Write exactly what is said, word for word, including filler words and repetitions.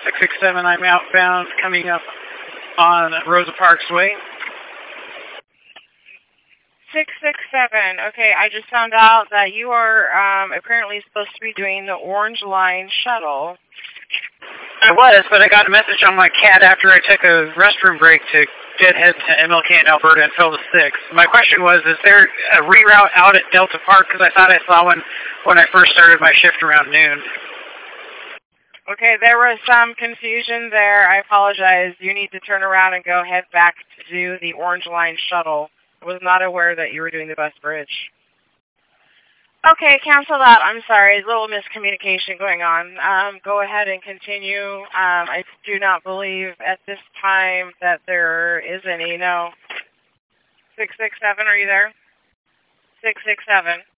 six six seven, I'm outbound, coming up on Rosa Parks Way. six six seven. Okay, I just found out that you are um, apparently supposed to be doing the Orange Line shuttle. I was, but I got a message on my cat after I took a restroom break to get head to M L K in Alberta and fill the six. My question was, is there a reroute out at Delta Park? Because I thought I saw one when I first started my shift around noon. Okay, there was some confusion there. I apologize. You need to turn around and go head back to do the Orange Line shuttle. I was not aware that you were doing the bus bridge. Okay, cancel that. I'm sorry. A little miscommunication going on. Um, go ahead and continue. Um, I do not believe at this time that there is any. No. six six seven, are you there? six six seven.